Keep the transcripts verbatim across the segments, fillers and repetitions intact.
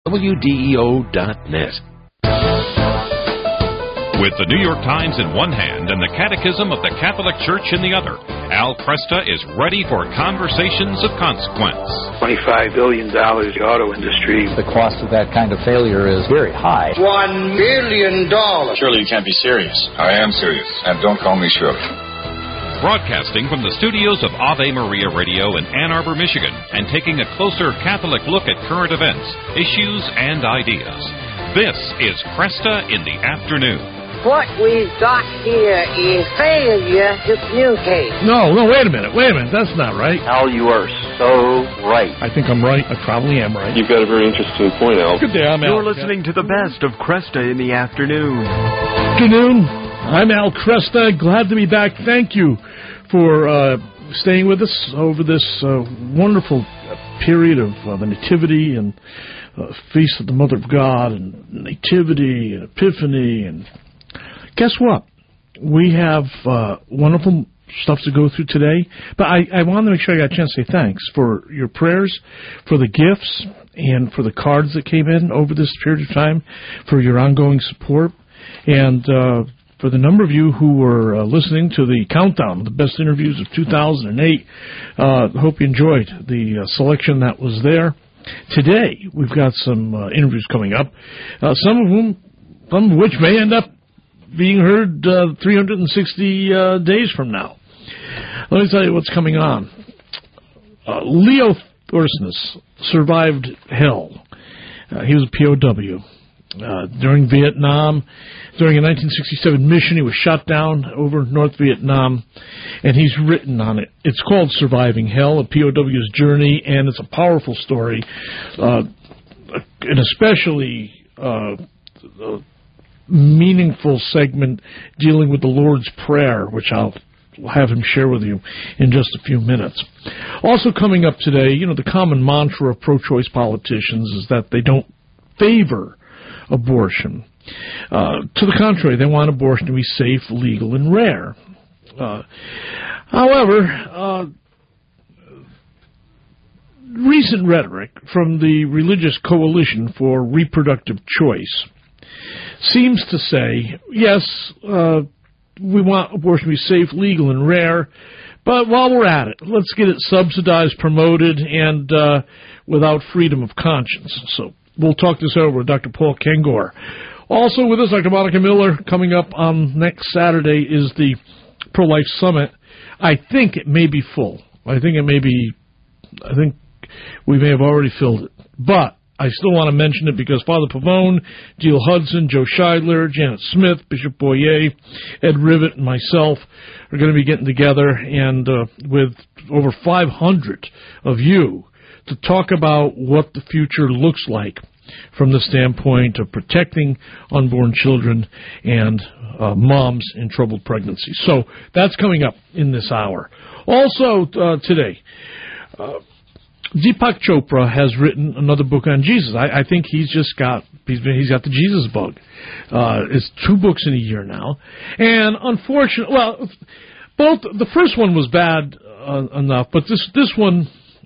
W D E O dot net. With the New York Times in one hand and the Catechism of the Catholic Church in the other, Al Kresta is ready for conversations of consequence. twenty-five billion dollars the auto industry. The cost of that kind of failure is very high. One million dollars. Surely you can't be serious. I am serious, and don't call me Shirley. Broadcasting from the studios of Ave Maria Radio in Ann Arbor, Michigan, and taking a closer Catholic look at current events, issues, and ideas. This is Kresta in the Afternoon. What we've got here is failure to communicate. No, no, wait a minute, wait a minute. That's not right. Al, you are so right. I think I'm right. I probably am right. You've got a very interesting point, Al. Good day, I'm Al. You're Al. listening to the best of Kresta in the Afternoon. Afternoon. I'm Al Kresta. Glad to be back. Thank you for uh, staying with us over this uh, wonderful period of uh, the Nativity and uh, Feast of the Mother of God and Nativity and Epiphany. And guess what? We have uh, wonderful stuff to go through today. But I, I wanted to make sure I got a chance to say thanks for your prayers, for the gifts, and for the cards that came in over this period of time, for your ongoing support, and uh, for the number of you who were uh, listening to the countdown, the best interviews of two thousand eight. Uh, hope you enjoyed the uh, selection that was there. Today, we've got some uh, interviews coming up, uh, some of whom, some of which may end up being heard uh, three hundred sixty uh, days from now. Let me tell you what's coming on. Uh, Leo Thorsness survived hell. Uh, he was a P O W. Uh, during Vietnam, during a nineteen sixty-seven mission, he was shot down over North Vietnam, and he's written on it. It's called Surviving Hell, a P O W's journey, and it's a powerful story, uh, an especially uh, uh, meaningful segment dealing with the Lord's Prayer, which I'll have him share with you in just a few minutes. Also coming up today, you know, the common mantra of pro-choice politicians is that they don't favor abortion. Uh, to the contrary, they want abortion to be safe, legal, and rare. Uh, however, uh, recent rhetoric from the Religious Coalition for Reproductive Choice seems to say, yes, uh, we want abortion to be safe, legal, and rare, but while we're at it, let's get it subsidized, promoted, and uh, without freedom of conscience. So we'll talk this over with Doctor Paul Kengor. Also with us, Doctor Monica Miller. Coming up on next Saturday is the Pro-Life Summit. I think it may be full. I think it may be, I think we may have already filled it. But I still want to mention it because Father Pavone, Jill Hudson, Joe Scheidler, Janet Smith, Bishop Boyer, Ed Rivet, and myself are going to be getting together and uh, with over five hundred of you to talk about what the future looks like from the standpoint of protecting unborn children and uh, moms in troubled pregnancy. So that's coming up in this hour. Also uh, today, uh, Deepak Chopra has written another book on Jesus. I, I think he's just got he's been, he's got the Jesus bug. Uh, it's two books in a year now, and unfortunately, well, both the first one was bad uh, enough, but this this one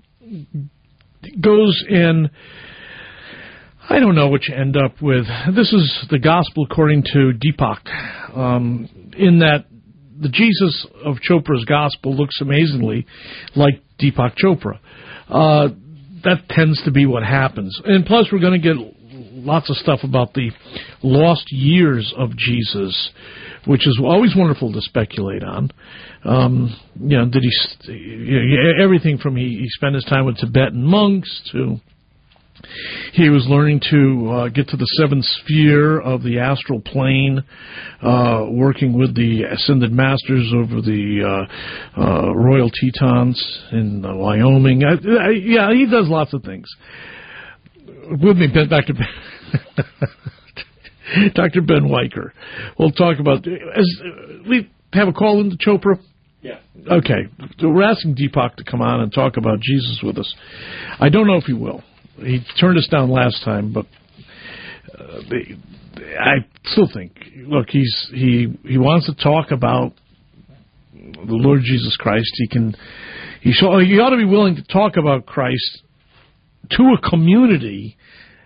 goes in. I don't know what you end up with. This is the gospel according to Deepak, um, in that the Jesus of Chopra's gospel looks amazingly like Deepak Chopra. Uh, that tends to be what happens. And plus we're going to get lots of stuff about the lost years of Jesus, which is always wonderful to speculate on. Um, you know, did he, you know, everything from he, he spent his time with Tibetan monks to he was learning to uh, get to the seventh sphere of the astral plane, uh, working with the ascended masters over the uh, uh, Royal Tetons in uh, Wyoming. I, I, yeah, he does lots of things. With me, Doctor Ben, Doctor Ben Weicker. We'll talk about. As, we have a call into Chopra. Yeah. Okay. So we're asking Deepak to come on and talk about Jesus with us. I don't know if he will. He turned us down last time, but uh, the, I still think, look, he's he he wants to talk about the Lord Jesus Christ. He can, he should, he ought to be willing to talk about Christ to a community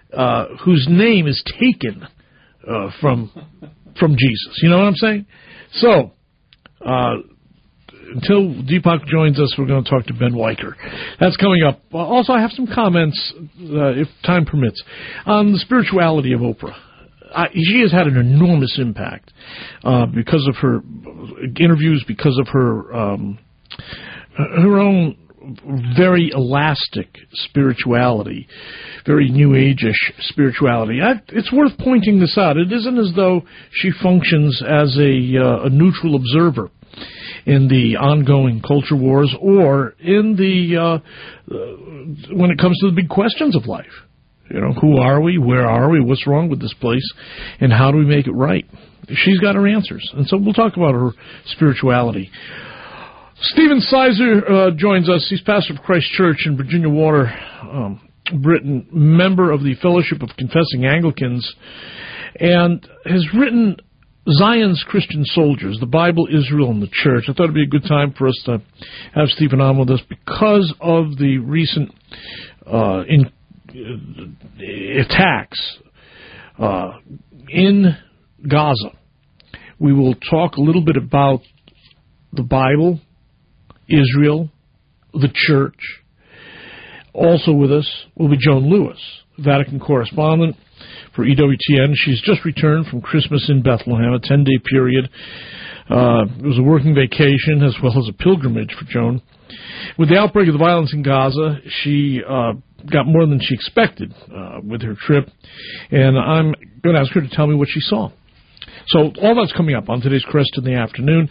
uh, whose name is taken uh, from from Jesus. You know what I'm saying? So, uh, until Deepak joins us, we're going to talk to Ben Weicker. That's coming up. Uh, also, I have some comments, uh, if time permits, on the spirituality of Oprah. Uh, she has had an enormous impact uh, because of her interviews, because of her um, her own very elastic spirituality, very New Age-ish spirituality. I, it's worth pointing this out. It isn't as though she functions as a, uh, a neutral observer in the ongoing culture wars or in the uh, uh, when it comes to the big questions of life. You know, who are we? Where are we? What's wrong with this place? And how do we make it right? She's got her answers. And so we'll talk about her spirituality. Stephen Sizer uh, joins us. He's pastor of Christ Church in Virginia Water, um, Britain, member of the Fellowship of Confessing Anglicans, and has written Zion's Christian Soldiers, the Bible, Israel, and the Church. I thought it would be a good time for us to have Stephen on with us because of the recent uh, in, uh, attacks uh, in Gaza. We will talk a little bit about the Bible, Israel, the Church. Also with us will be Joan Lewis, Vatican correspondent for E W T N. She's just returned from Christmas in Bethlehem, a ten-day period. Uh, it was a working vacation as well as a pilgrimage for Joan. With the outbreak of the violence in Gaza, she uh, got more than she expected uh, with her trip, and I'm going to ask her to tell me what she saw. So all that's coming up on today's Crest in the afternoon.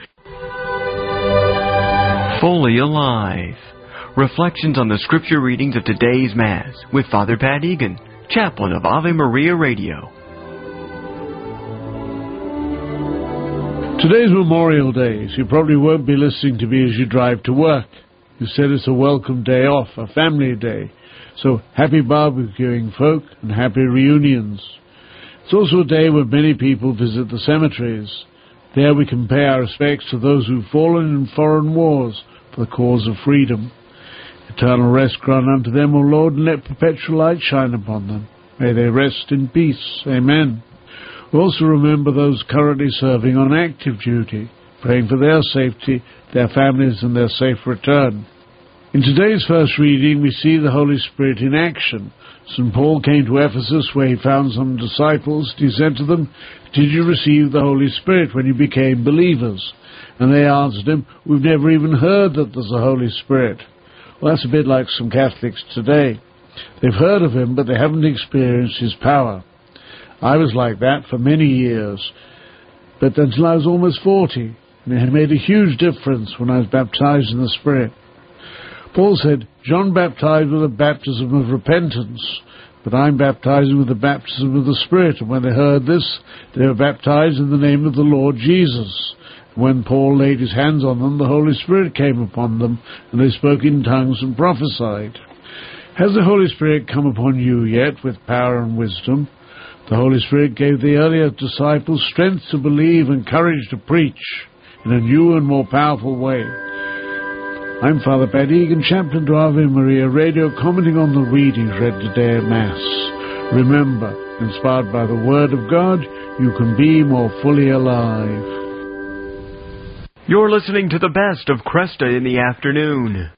Fully Alive. Reflections on the scripture readings of today's Mass with Father Pat Egan, chaplain of Ave Maria Radio. Today's Memorial Day, so you probably won't be listening to me as you drive to work. You said it's a welcome day off, a family day. So happy barbecuing, folk, and happy reunions. It's also a day when many people visit the cemeteries. There we can pay our respects to those who've fallen in foreign wars for the cause of freedom. Eternal rest grant unto them, O Lord, and let perpetual light shine upon them. May they rest in peace. Amen. We also remember those currently serving on active duty, praying for their safety, their families, and their safe return. In today's first reading, we see the Holy Spirit in action. Saint Paul came to Ephesus, where he found some disciples. He said to them, "Did you receive the Holy Spirit when you became believers?" And they answered him, "We've never even heard that there's a Holy Spirit." Well, that's a bit like some Catholics today. They've heard of him, but they haven't experienced his power. I was like that for many years, but until I was almost forty, and it had made a huge difference when I was baptized in the Spirit. Paul said, "John baptized with a baptism of repentance, but I'm baptizing with the baptism of the Spirit." And when they heard this, they were baptized in the name of the Lord Jesus. When Paul laid his hands on them, the Holy Spirit came upon them, and they spoke in tongues and prophesied. Has the Holy Spirit come upon you yet with power and wisdom? The Holy Spirit gave the earlier disciples strength to believe and courage to preach in a new and more powerful way. I'm Father Pat Egan, chaplain to Ave Maria Radio, commenting on the readings read today at Mass. Remember, inspired by the Word of God, you can be more fully alive. You're listening to the best of Cresta in the afternoon.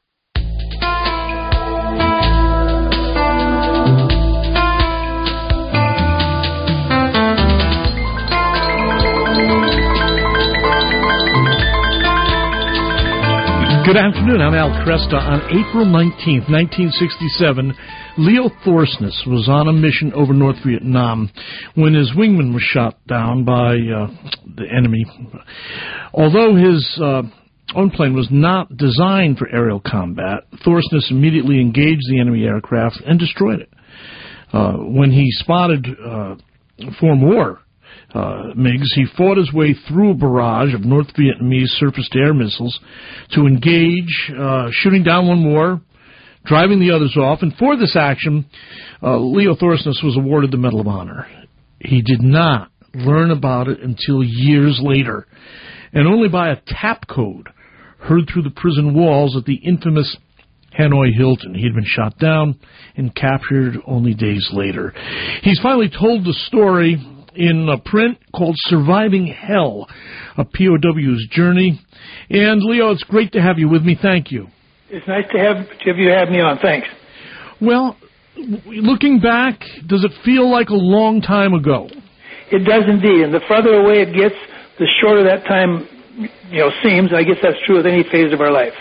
Good afternoon. I'm Al Cresta. On April nineteenth, nineteen sixty-seven, Leo Thorsness was on a mission over North Vietnam when his wingman was shot down by uh, the enemy. Although his uh, own plane was not designed for aerial combat, Thorsness immediately engaged the enemy aircraft and destroyed it. Uh, when he spotted uh, for more Uh, MiGs, he fought his way through a barrage of North Vietnamese surface-to-air missiles to engage, uh, shooting down one more, driving the others off. And for this action, uh, Leo Thorsness was awarded the Medal of Honor. He did not learn about it until years later, and only by a tap code heard through the prison walls at the infamous Hanoi Hilton. He'd been shot down and captured only days later. He's finally told the story in a print called Surviving Hell, a P O W's journey. And, Leo, it's great to have you with me. Thank you. It's nice to have, to have you have me on. Thanks. Well, looking back, does it feel like a long time ago? It does indeed. And the further away it gets, the shorter that time, you know, seems. I guess that's true with any phase of our life.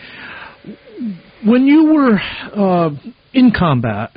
When you were uh, in combat,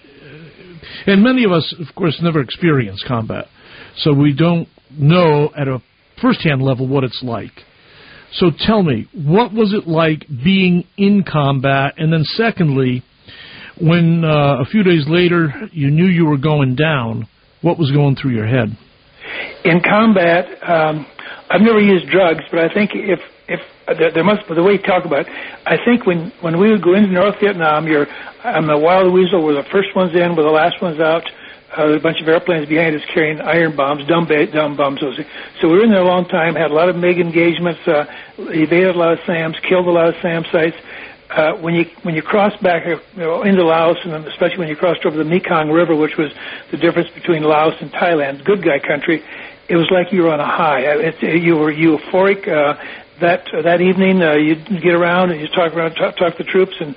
and many of us, of course, never experienced combat, so we don't know at a first-hand level what it's like. So tell me, what was it like being in combat? And then secondly, when uh, a few days later you knew you were going down, what was going through your head? In combat, um, I've never used drugs, but I think if if uh, there, there must be the way you talk about it, I think when, when we would go into North Vietnam, you're on the Wild Weasel, we're the first ones in, we're the last ones out. Uh, there's a bunch of airplanes behind us carrying iron bombs, dumb, ba- dumb bombs. So we were in there a long time, had a lot of MiG engagements, uh, evaded a lot of SAMs, killed a lot of SAM sites. Uh, when you when you cross back you know, into Laos, and especially when you crossed over the Mekong River, which was the difference between Laos and Thailand, good guy country, it was like you were on a high. It, you were euphoric. Uh, that uh, that evening, uh, you'd get around and you talk around, talk, talk to the troops, and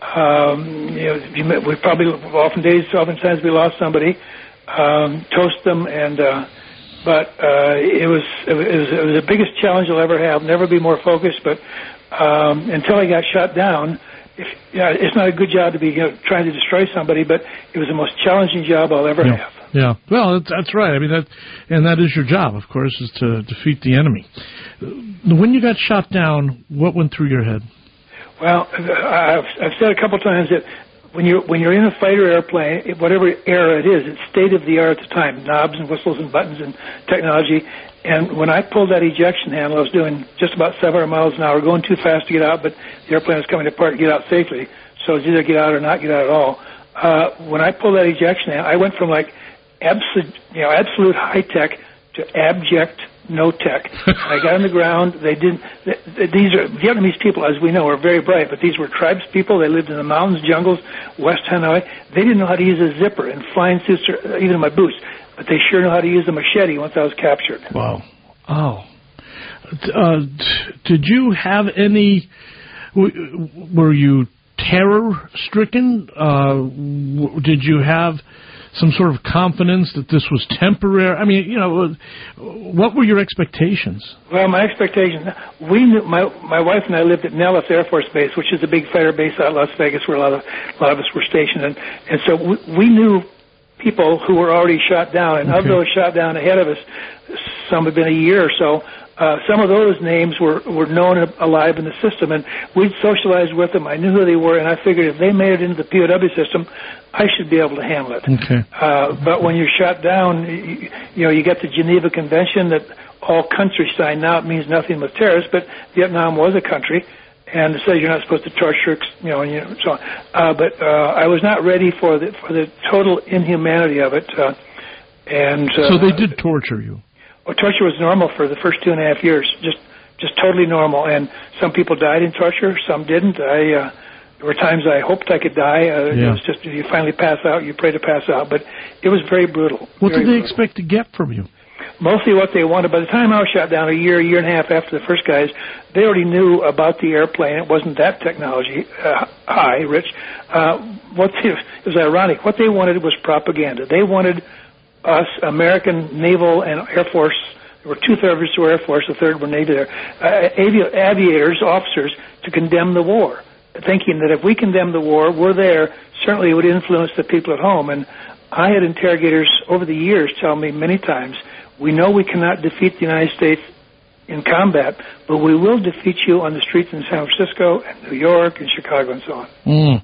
um, you know, you met, we probably often days, oftentimes we lost somebody, um, toast them, and uh, but uh, it was it was it was the biggest challenge I'll ever have. Never be more focused, but. Um, until I got shot down, if, yeah, it's not a good job to be you know, trying to destroy somebody, but it was the most challenging job I'll ever yeah. have. Yeah, well, that's, that's right. I mean, that, and that is your job, of course, is to defeat the enemy. When you got shot down, what went through your head? Well, I've, I've said a couple times that when you're when you're in a fighter airplane, whatever era it is, it's state of the art at the time, knobs and whistles and buttons and technology. And when I pulled that ejection handle, I was doing just about seven hundred miles an hour, going too fast to get out, but the airplane was coming apart to get out safely. So it was either get out or not get out at all. Uh, when I pulled that ejection handle, I went from like absolute, you know, absolute high tech to abject no tech. I got on the ground. They didn't. They, these are Vietnamese people, as we know, are very bright, but these were tribes people. They lived in the mountains, jungles, West Hanoi. They didn't know how to use a zipper and flying suits, or even in my boots. But they sure know how to use a machete once I was captured. Wow. Oh. Uh, did you have any, were you terror-stricken? Uh, did you have some sort of confidence that this was temporary? I mean, you know, what were your expectations? Well, my expectations, we knew, my my wife and I lived at Nellis Air Force Base, which is a big fighter base out in Las Vegas where a lot of, a lot of us were stationed. And, and so we, we knew people who were already shot down, and okay. of those shot down ahead of us, some have been a year or so. Uh, some of those names were, were known and alive in the system, and we'd socialized with them. I knew who they were, and I figured if they made it into the P O W system, I should be able to handle it. Okay. Uh, but when you're shot down, you, you know, you get the Geneva Convention that all countries sign. Now it means nothing but terrorists, but Vietnam was a country, and it says you're not supposed to torture, you know, and you know, so on. Uh, but uh, I was not ready for the for the total inhumanity of it. Uh, and uh, so they did torture you. Well, torture was normal for the first two and a half years, just just totally normal. And some people died in torture, some didn't. I uh, there were times I hoped I could die. Uh, yeah. It was just you finally pass out, you pray to pass out. But it was very brutal. What very did they brutal. expect to get from you? Mostly what they wanted. By the time I was shot down, a year, year and a half after the first guys, they already knew about the airplane. It wasn't that technology uh, high, rich. Uh, what they, it was ironic. What they wanted was propaganda. They wanted us, American Naval and Air Force. There were two-thirds were Air Force, a third were Navy there, uh, avi- aviators, officers, to condemn the war, thinking that if we condemn the war, we're there, certainly it would influence the people at home. And I had interrogators over the years tell me many times, we know we cannot defeat the United States in combat, but we will defeat you on the streets in San Francisco and New York and Chicago and so on. Mm.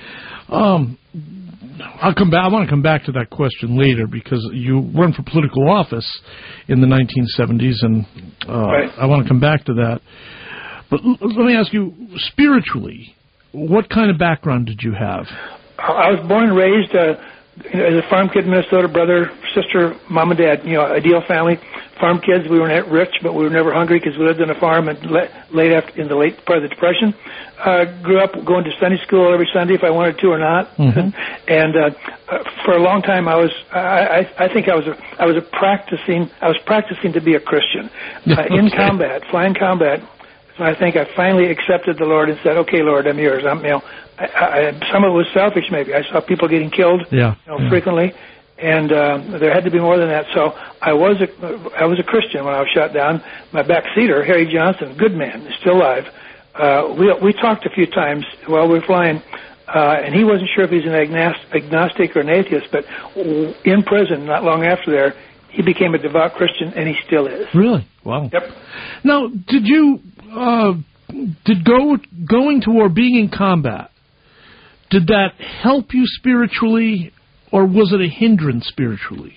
Um, I'll come back. I want to come back to that question later because you run for political office in the nineteen seventies, and uh, right. I want to come back to that. But l- let me ask you, spiritually, what kind of background did you have? I was born and raised uh, as a farm kid in Minnesota, brother, sister, mom and dad, you know, ideal family. Farm kids, we weren't rich, but we were never hungry because we lived on a farm and late after, in the late part of the Depression. Uh, grew up going to Sunday school every Sunday if I wanted to or not. Mm-hmm. And uh, for a long time, I was, I, I, I think I was, a, I was a practicing, I was practicing to be a Christian uh, in Okay. combat, flying combat. So I think I finally accepted the Lord and said, "Okay, Lord, I'm yours." I'm, you know, I, I, some of it was selfish, maybe. I saw people getting killed, yeah. you know, yeah. frequently. And uh, there had to be more than that. So I was a, I was a Christian when I was shot down. My backseater, Harry Johnson, good man, is still alive. Uh, we we talked a few times while we were flying, uh, and he wasn't sure if he's an agnost- agnostic or an atheist. But in prison, not long after there, he became a devout Christian, and he still is. Really? Wow. Yep. Now, did you uh, did go going to war, being in combat, did that help you spiritually? Or was it a hindrance spiritually?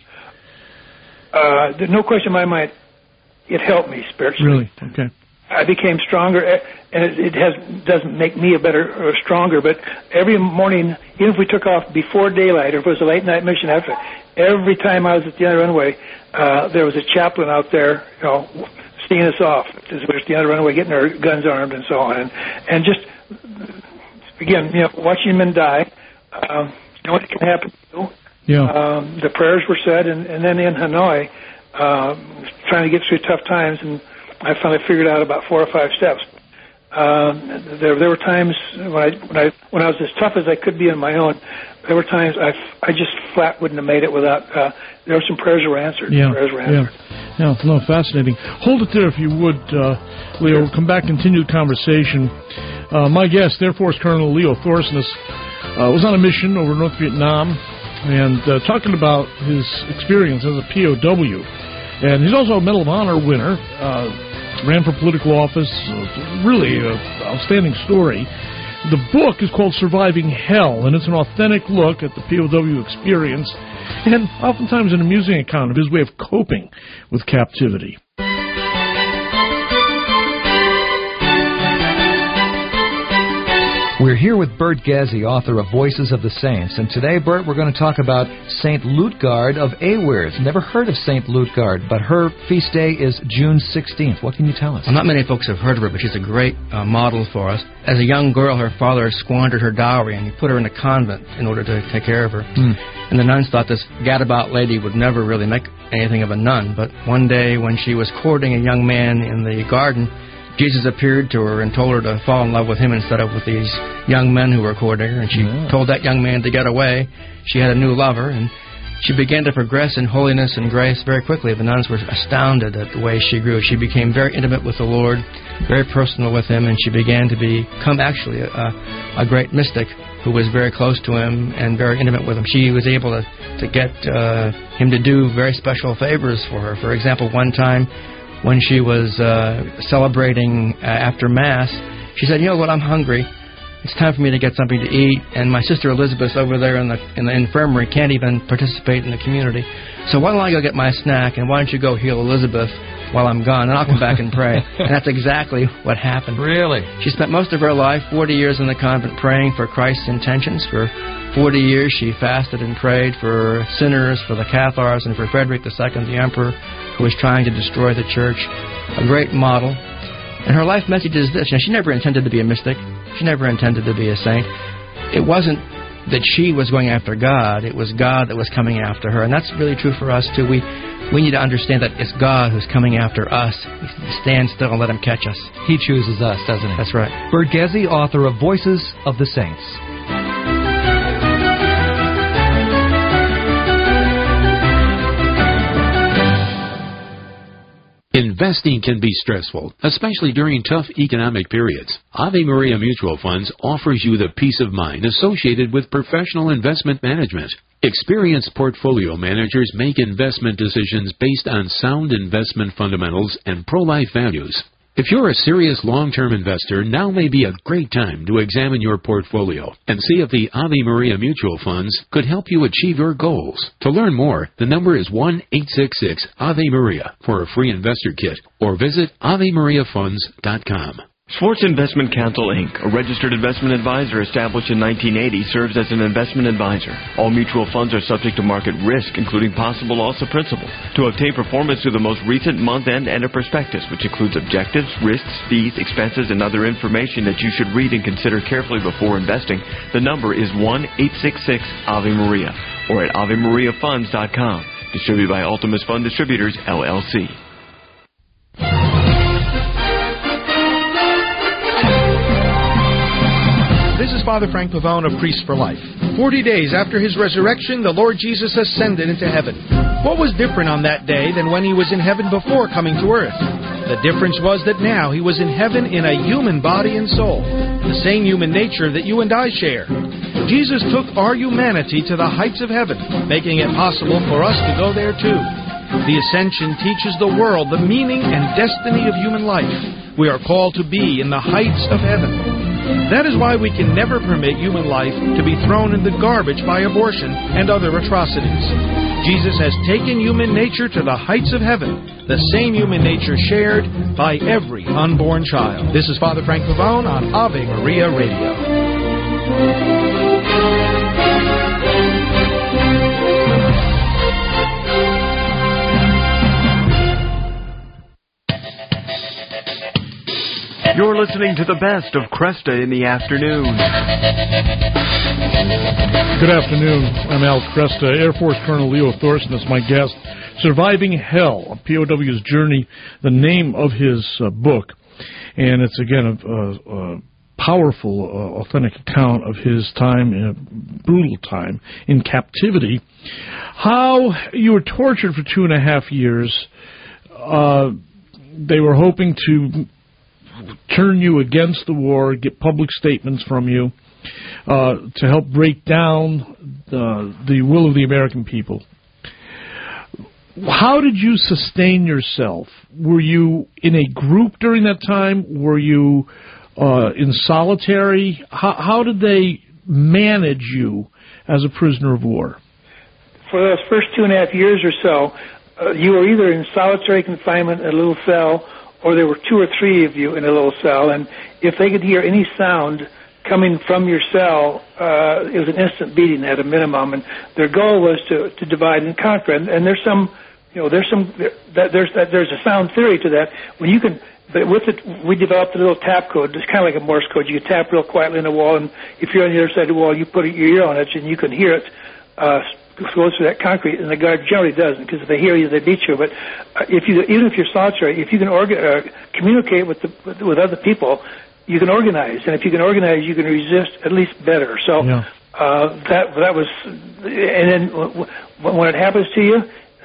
Uh, there's no question in my mind. It helped me spiritually. Really? Okay. I became stronger, and it, it has doesn't make me a better or stronger. But every morning, even if we took off before daylight, or if it was a late night mission after, every time I was at the end of the runway, uh, there was a chaplain out there, you know, seeing us off as we were at the end of the runway, getting our guns armed and so on, and and just again, you know, watching men die. Um, You know what can happen to you? Yeah. Um, the prayers were said, and, and then in Hanoi, um, trying to get through tough times, and I finally figured out about four or five steps. Um, there, there were times when I, when I, when I was as tough as I could be on my own. There were times I, I just flat wouldn't have made it without. Uh, there were some prayers that were answered. Yeah. Prayers were answered. Yeah. Yeah. No, fascinating. Hold it there if you would, uh, Leo. We'll come back, continue the conversation. Uh, my guest, Air Force Colonel Leo Thorsness, Uh, was on a mission over North Vietnam and uh, talking about his experience as a P O W. And he's also a Medal of Honor winner, uh, ran for political office, uh, really an outstanding story. The book is called Surviving Hell, and it's an authentic look at the P O W experience and oftentimes an amusing account of his way of coping with captivity. We're here with Bert Gezi, author of Voices of the Saints. And today, Bert, we're going to talk about Saint Lutgard of Awers. Never heard of Saint Lutgard, but her feast day is June sixteenth. What can you tell us? Well, not many folks have heard of her, but she's a great uh, model for us. As a young girl, her father squandered her dowry, and he put her in a convent in order to take care of her. Mm. And the nuns thought this gadabout lady would never really make anything of a nun. But one day, when she was courting a young man in the garden, Jesus appeared to her and told her to fall in love with him instead of with these young men who were courting her. And she yeah. told that young man to get away. She had a new lover, and she began to progress in holiness and grace very quickly. The nuns were astounded at the way she grew. She became very intimate with the Lord, very personal with him, and she began to become actually a, a great mystic who was very close to him and very intimate with him. She was able to, to get uh, him to do very special favors for her. For example, one time, when she was uh, celebrating uh, after Mass, she said, "You know what, I'm hungry. It's time for me to get something to eat, and my sister Elizabeth over there in the in the infirmary can't even participate in the community. So why don't I go get my snack, and why don't you go heal Elizabeth while I'm gone, and I'll come back and pray." And that's exactly what happened. Really? She spent most of her life, forty years in the convent, praying for Christ's intentions. For forty years, she fasted and prayed for sinners, for the Cathars, and for Frederick the Second, the emperor, who was trying to destroy the church. A great model. And her life message is this. You know, she never intended to be a mystic. She never intended to be a saint. It wasn't that she was going after God. It was God that was coming after her. And that's really true for us, too. We we need to understand that it's God who's coming after us. Stand still and let him catch us. He chooses us, doesn't he? That's right. Bert Gezi, author of Voices of the Saints. Investing can be stressful, especially during tough economic periods. Ave Maria Mutual Funds offers you the peace of mind associated with professional investment management. Experienced portfolio managers make investment decisions based on sound investment fundamentals and pro-life values. If you're a serious long-term investor, now may be a great time to examine your portfolio and see if the Ave Maria Mutual Funds could help you achieve your goals. To learn more, the number is one eight six six Ave Maria for a free investor kit, or visit ave maria funds dot com. Schwartz Investment Counsel, Incorporated, a registered investment advisor established in nineteen eighty, serves as an investment advisor. All mutual funds are subject to market risk, including possible loss of principal. To obtain performance through the most recent month-end and a prospectus, which includes objectives, risks, fees, expenses, and other information that you should read and consider carefully before investing, the number is one eight six six Ave Maria or at ave maria funds dot com. Distributed by Ultimus Fund Distributors, L L C. This is Father Frank Pavone of Priests for Life. Forty days after his resurrection, the Lord Jesus ascended into heaven. What was different on that day than when he was in heaven before coming to earth? The difference was that now he was in heaven in a human body and soul, the same human nature that you and I share. Jesus took our humanity to the heights of heaven, making it possible for us to go there too. The Ascension teaches the world the meaning and destiny of human life. We are called to be in the heights of heaven. That is why we can never permit human life to be thrown in the garbage by abortion and other atrocities. Jesus has taken human nature to the heights of heaven, the same human nature shared by every unborn child. This is Father Frank Pavone on Ave Maria Radio. You're listening to the best of Cresta in the afternoon. Good afternoon. I'm Al Cresta. Air Force Colonel Leo Thorson is my guest. Surviving Hell, a P O W's Journey, the name of his uh, book. And it's, again, a, a, a powerful, uh, authentic account of his time, a brutal time, in captivity. How you were tortured for two and a half years. Uh, they were hoping to turn you against the war, get public statements from you uh, to help break down the, the will of the American people. How did you sustain yourself? Were you in a group during that time? Were you uh, in solitary? How, how did they manage you as a prisoner of war? For those first two and a half years or so, uh, you were either in solitary confinement in a little cell, or there were two or three of you in a little cell, and if they could hear any sound coming from your cell, uh, it was an instant beating at a minimum, and their goal was to, to divide and conquer. And, and there's some, you know, there's some, that, there's that, there's a sound theory to that. When you can, but with it, we developed a little tap code. It's kind of like a Morse code. You can tap real quietly on the wall, and if you're on the other side of the wall, you put your ear on it, and you can hear it. Uh, goes through that concrete, and the guard generally doesn't, because if they hear you, they beat you. But uh, if you, even if you're solitary, if you can orga- uh, communicate with, the, with with other people, you can organize, and if you can organize, you can resist at least better. So yeah. uh, that that was, and then w- when it happens to you,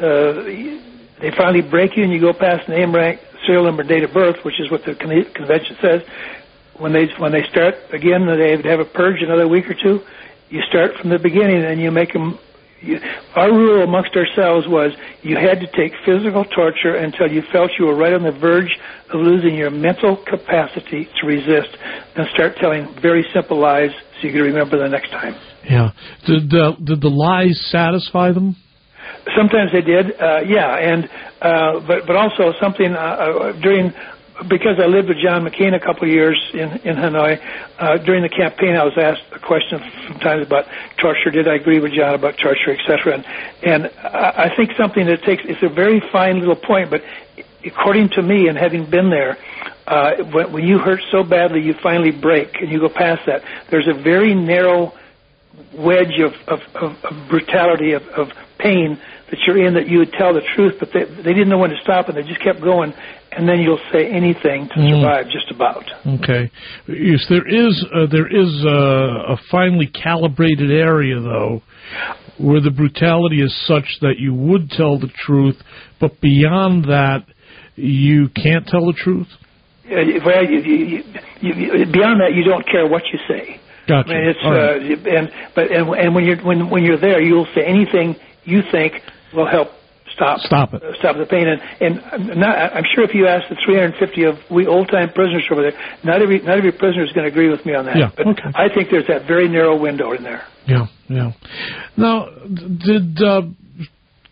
uh, they finally break you, and you go past name, rank, serial number, date of birth, which is what the con- convention says. When they when they start again, they have a purge another week or two. You start from the beginning, and you make them. You, our rule amongst ourselves was you had to take physical torture until you felt you were right on the verge of losing your mental capacity to resist, and start telling very simple lies so you can remember the next time. Yeah. Did uh, did the lies satisfy them? Sometimes they did, uh, yeah, and uh, but but also something uh, during. Because I lived with John McCain a couple of years in, in Hanoi, uh, during the campaign I was asked a question sometimes about torture. Did I agree with John about torture, et cetera? And, and I think something that takes, it's a very fine little point, but according to me, and having been there, uh, when, when you hurt so badly you finally break and you go past that, there's a very narrow wedge of, of, of, of brutality, of, of pain that you're in, that you would tell the truth, but they, they didn't know when to stop, and they just kept going. And then you'll say anything to survive, mm. just about. Okay. Yes, there is uh, there is uh, a finely calibrated area, though, where the brutality is such that you would tell the truth, but beyond that, you can't tell the truth? Uh, well, you, you, you, you, beyond that, you don't care what you say. Gotcha. I mean, it's, right. uh, and but and, and when you're when when you're there, you'll say anything you think will help. Stop. Stop it. Uh, stop the pain. And, and not, I'm sure if you ask the three hundred fifty of we old-time prisoners over there, not every not every prisoner is going to agree with me on that. Yeah, but okay. I think there's that very narrow window in there. Yeah, yeah. Now, did uh,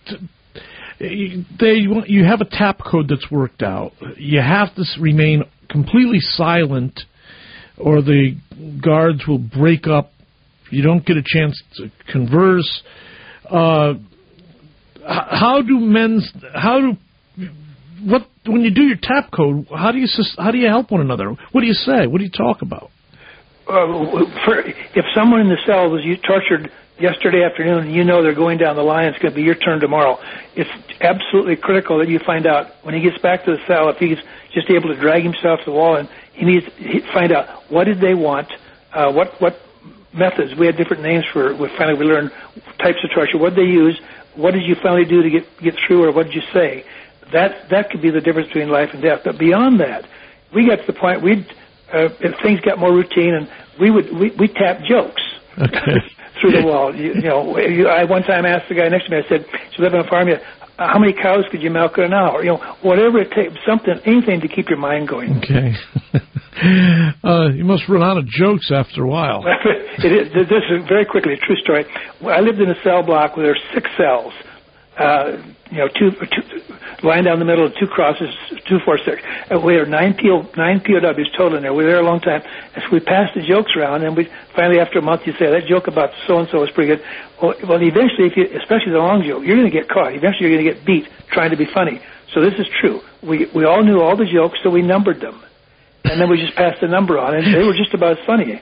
they? You have a tap code that's worked out. You have to remain completely silent, or the guards will break up. You don't get a chance to converse. Uh, how do men's how do what when you do your tap code? How do you how do you help one another? What do you say? What do you talk about? Uh, for, if someone in the cell was you tortured yesterday afternoon, and you know they're going down the line, it's going to be your turn tomorrow. It's absolutely critical that you find out when he gets back to the cell, if he's just able to drag himself to the wall, and he needs to find out what did they want, uh, what what methods. We had different names for. We finally we learned types of torture. What did they use? What did you finally do to get get through, or what did you say? That that could be the difference between life and death. But beyond that, we got to the point we uh, if things got more routine, and we would we we tap jokes. Okay. Through the wall. You, you know, you, I one time asked the guy next to me, I said, you live on a farm, you, uh, how many cows could you milk in an hour? You know, whatever it takes, something, anything to keep your mind going. Okay. uh, you must run out of jokes after a while. it is, this is very quickly a true story. I lived in a cell block where there were six cells. Uh, you know, two, two lying down the middle of two crosses, two, four, six. Uh, we had nine P O, nine P O Ws total in there. We were there a long time. And so we passed the jokes around, and we finally, after a month, you say, that joke about so-and-so was pretty good. Well, well eventually, if you, especially the long joke, you're going to get caught. Eventually, you're going to get beat trying to be funny. So this is true. We, we all knew all the jokes, so we numbered them. And then we just passed the number on, and they were just about as funny.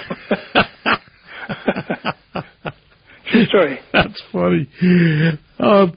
True story. That's funny. Uh,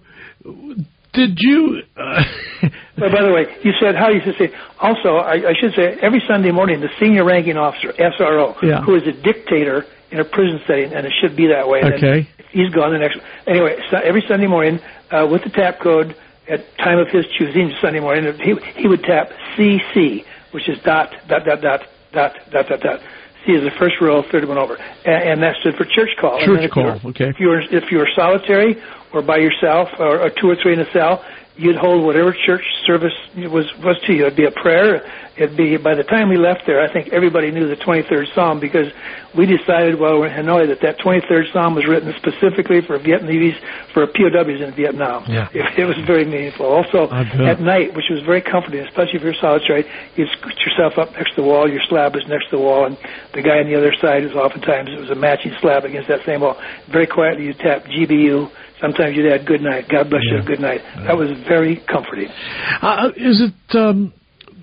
did you... Uh, well, by the way, you said, how you should say... Also, I, I should say, every Sunday morning, the senior ranking officer, S R O, yeah. who is a dictator in a prison setting, and it should be that way. Okay. He's gone the next... Anyway, so every Sunday morning, uh, with the tap code, at time of his choosing, Sunday morning, he, he would tap C C, which is dot, dot, dot, dot, dot, dot, dot, dot. C is the first row, third one over, and, and that stood for church call. Church call, okay. If you were if you were solitary or by yourself, or, or two or three in a cell, you'd hold whatever church service was was to you. It'd be a prayer. It'd be, by the time we left there, I think everybody knew the twenty-third Psalm, because we decided while we were in Hanoi that that twenty-third Psalm was written specifically for Vietnamese, for P O Ws in Vietnam. Yeah. It, it was very meaningful. Also, at night, which was very comforting, especially if you're solitary, you'd scoot yourself up next to the wall, your slab was next to the wall, and the guy on the other side is oftentimes, it was a matching slab against that same wall. Very quietly, you'd tap G B U. Sometimes you'd add good night. God bless yeah. you, good night. That was very comforting. Uh, is it... Um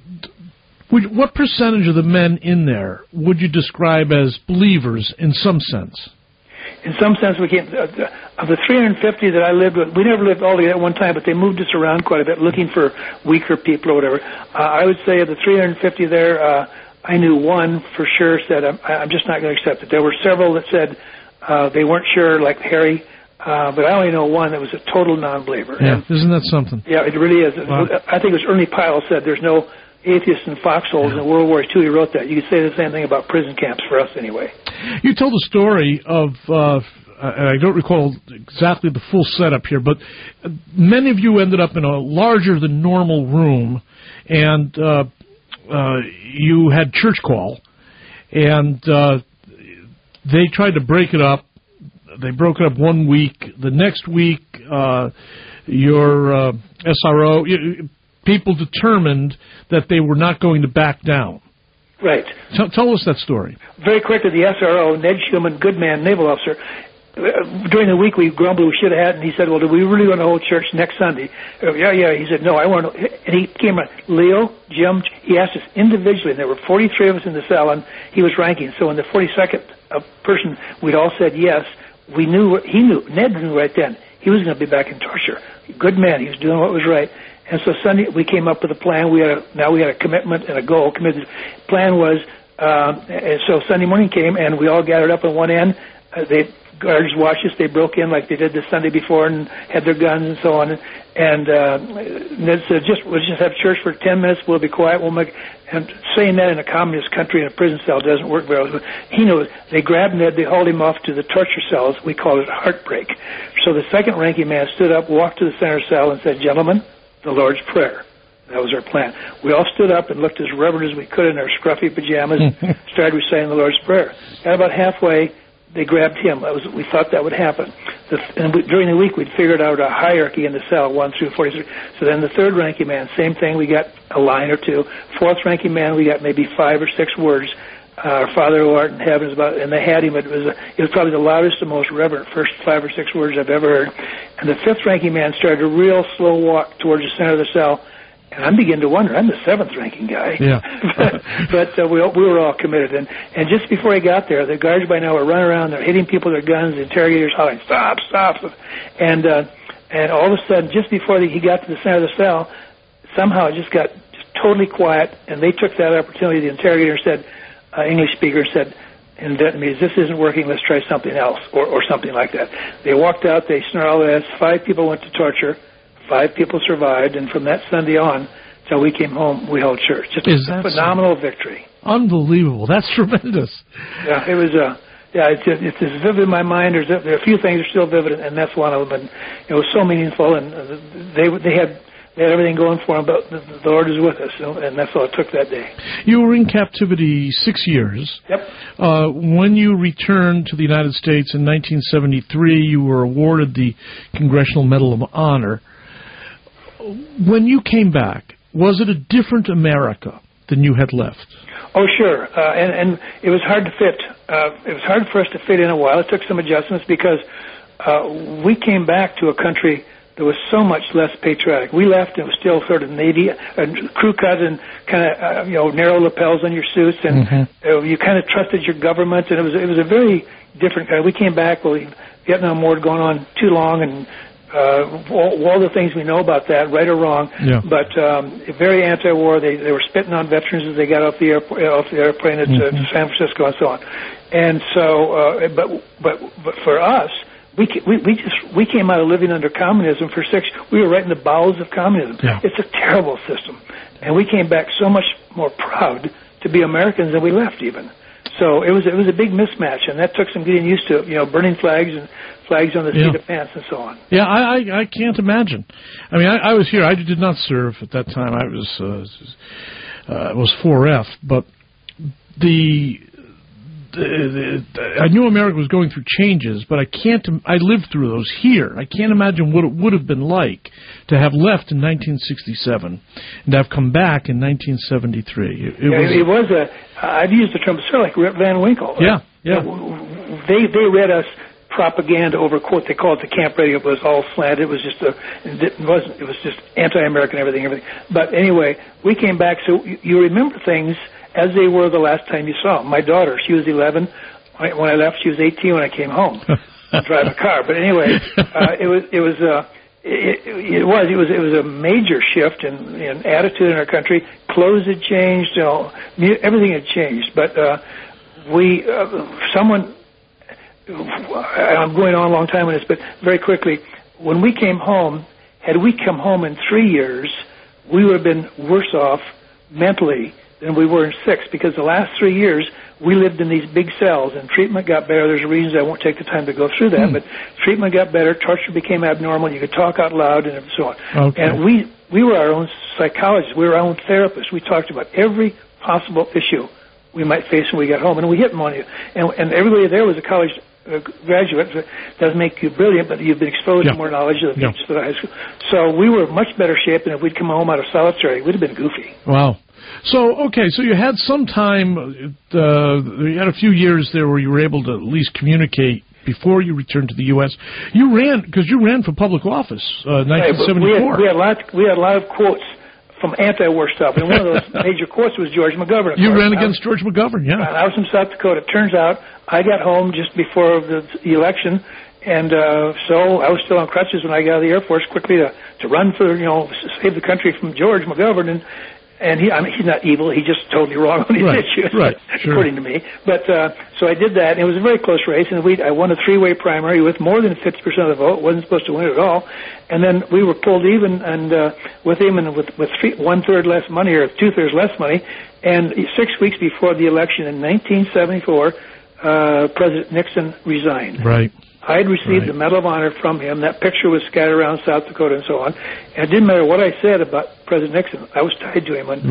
Would, what percentage of the men in there would you describe as believers in some sense? In some sense, we can't. Uh, of the three hundred fifty that I lived with, we never lived all together at one time, but they moved us around quite a bit, looking for weaker people or whatever. Uh, I would say of the three hundred fifty there, uh, I knew one for sure said, I'm, I'm just not going to accept it. There were several that said uh, they weren't sure, like Harry. Uh, but I only know one that was a total non-believer. Yeah, and, isn't that something? Yeah, it really is. Wow. I think it was Ernie Pyle said there's no atheists in foxholes yeah. in World War Two. He wrote that. You could say the same thing about prison camps for us anyway. You told a story of, uh, and I don't recall exactly the full setup here, but many of you ended up in a larger than normal room, and uh, uh, you had church call, and uh, they tried to break it up. They broke it up one week. The next week, uh, your uh, S R O... You, people determined that they were not going to back down. Right. Tell, tell us that story. Very quickly, the S R O, Ned Schumann, good man, naval officer, uh, during the week we grumbled we should have had, and he said, well, do we really want to hold church next Sunday? Uh, yeah, yeah. He said, no, I want to. And he came around, Leo, Jim, he asked us individually, and there were forty-three of us in the cell, and he was ranking. So in the forty-second uh, person, we'd all said yes. We knew, he knew, Ned knew right then, he was going to be back in torture. Good man, he was doing what was right. And so Sunday we came up with a plan. We had a, now we had a commitment and a goal. Committed plan was um, and so Sunday morning came and we all gathered up on one end. Uh, they guards watched us. They broke in like they did the Sunday before and had their guns and so on. And uh, Ned said, "Just we'll just have church for ten minutes. We'll be quiet. We'll make." And saying that in a communist country in a prison cell doesn't work very well. He knows. They grabbed Ned. They hauled him off to the torture cells. We called it heartbreak. So the second ranking man stood up, walked to the center cell, and said, "Gentlemen, the Lord's Prayer." That was our plan. We all stood up and looked as reverent as we could in our scruffy pajamas and started reciting the Lord's Prayer. Got about halfway, they grabbed him. That was, we thought that would happen. The, and we, during the week, we'd figured out a hierarchy in the cell, one through forty-three. So then the third ranking man, same thing, we got a line or two. Fourth ranking man, we got maybe five or six words. Uh, our Father who art in heaven is about, and they had him. It was a, it was probably the loudest and most reverent first five or six words I've ever heard. And the fifth ranking man started a real slow walk towards the center of the cell. And I'm beginning to wonder, I'm the seventh ranking guy. Yeah. but but uh, we, we were all committed. And, and just before he got there, the guards by now were running around, they're hitting people with their guns, the interrogators hollering, stop, stop. And uh, and all of a sudden, just before the, he got to the center of the cell, somehow it just got just totally quiet, and they took that opportunity. The interrogator said, uh, English speaker said, in Vietnamese, this isn't working, let's try something else, or, or something like that. They walked out, they snarled at us, five people went to torture. Five people survived, and from that Sunday on, till we came home, we held church. Just Is a phenomenal so? victory. Unbelievable. That's tremendous. Yeah, it was. Uh, yeah, it's, it's as vivid in my mind. There's there are a few things that are still vivid, and that's one of them. And it was so meaningful, and they they had they had everything going for them. But the, the Lord is with us, you know, and that's all it took that day. You were in captivity six years. Yep. Uh, when you returned to the United States in nineteen seventy-three, you were awarded the Congressional Medal of Honor. When you came back, was it a different America than you had left? Oh, sure. Uh, and, and it was hard to fit. Uh, it was hard for us to fit in a while. It took some adjustments because uh, we came back to a country that was so much less patriotic. We left and it was still sort of Navy, uh, crew cut and kind of, uh, you know, narrow lapels on your suits. And mm-hmm. uh, you kind of trusted your government. And it was, it was a very different kind. We came back, well, the Vietnam War had gone on too long, and Uh, all, all the things we know about that, right or wrong, yeah. but um, very anti-war. They they were spitting on veterans as they got off the airport, off the airplane at mm-hmm. uh, San Francisco and so on. And so, uh, but but but for us, we we we just we came out of living under communism for six. We were right in the bowels of communism. Yeah. It's a terrible system, and we came back so much more proud to be Americans than we left even. So it was it was a big mismatch, and that took some getting used to. You know, burning flags and flags on the seat yeah. of pants and so on. Yeah, I, I I can't imagine. I mean, I, I was here. I did not serve at that time. I was uh, uh, was four F, but the, the, the I knew America was going through changes, but I can't. I lived through those here. I can't imagine what it would have been like to have left in nineteen sixty-seven and to have come back in nineteen seventy-three. It, it, yeah, was, it was a. I've used the term sort of like Rip Van Winkle. Yeah, yeah. They they read us propaganda over quote. They called it the camp radio. It was all slanted. It was just a. It wasn't. It was just anti-American everything, everything. But anyway, we came back. So you, you remember things as they were the last time you saw them. My daughter, she was eleven when I left. She was eighteen when I came home to drive a car. But anyway, uh, it was it was. Uh, It, it was it was it was a major shift in, in attitude in our country. Clothes had changed, you know, everything had changed. But uh, we, uh, someone, I'm going on a long time on this, but very quickly, when we came home, had we come home in three years, we would have been worse off mentally than we were in six, because the last three years we lived in these big cells, and treatment got better. There's reasons I won't take the time to go through that, mm. but treatment got better, torture became abnormal, you could talk out loud, and so on. Okay. And we, we were our own psychologists, we were our own therapists. We talked about every possible issue we might face when we got home, and we hit them on you. And, and everybody there was a college uh, graduate. So it doesn't make you brilliant, but you've been exposed yeah. to more knowledge than yeah. the high school. So we were in much better shape than if we'd come home out of solitary. We'd have been goofy. Wow. So, okay, so you had some time, uh, you had a few years there where you were able to at least communicate before you returned to the U S You ran, because you ran for public office, uh, nineteen seventy-four. Right, we, had, we, had a lot, we had a lot of quotes from anti-war stuff, and one of those major quotes was George McGovern. You ran against George McGovern, yeah. I was from South Dakota. It turns out I got home just before the election, and uh, so I was still on crutches when I got out of the Air Force quickly to, to run for, you know, save the country from George McGovern, and And he, I mean, he's not evil. He's just totally wrong on these right, issues, right, sure. according to me. But uh, so I did that, and it was a very close race. And we, I won a three-way primary with more than fifty percent of the vote. wasn't supposed to win it at all. And then we were pulled even, and uh, with him, and with with three, one third less money or two thirds less money. And six weeks before the election in nineteen seventy-four, uh, President Nixon resigned. Right. I had received right. the Medal of Honor from him. That picture was scattered around South Dakota and so on. And it didn't matter what I said about President Nixon. I was tied to him. And right.